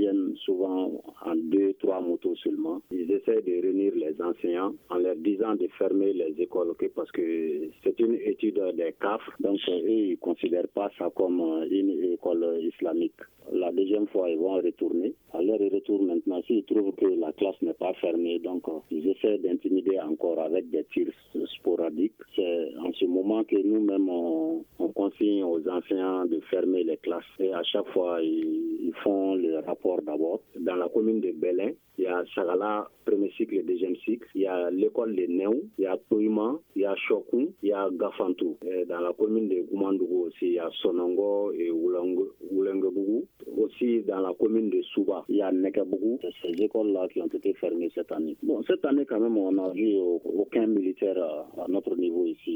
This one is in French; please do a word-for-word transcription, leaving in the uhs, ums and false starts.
viennent souvent en deux, trois motos seulement. Ils essaient de réunir les enseignants en leur disant de fermer les écoles okay, parce que c'est une étude des C A F. Donc, eux, ils ne considèrent pas ça comme une école islamique. La deuxième fois, ils vont retourner. À leur retour maintenant, s'ils trouvent que la classe n'est pas fermée, donc ils essaient d'intimider encore avec des tirs sporadiques. C'est en ce moment que nous-mêmes, on, on consigne aux enseignants de fermer les classes. Et à chaque fois, ils, ils font le rapport d'abord. Dans la commune de Belin, il y a Sagala, premier cycle et deuxième cycle. Il y a l'école de Néou, il y a Toima, il y a Chokou, il y a Gafantou. Et dans la commune de Goumandougou aussi, il y a Sonongo et Oulengobougou. Aussi dans la commune de Souba, il y a Nekabougou. C'est ces écoles-là qui ont été fermées cette année. Bon, cette année quand même, on n'a vu aucun militaire à notre niveau ici.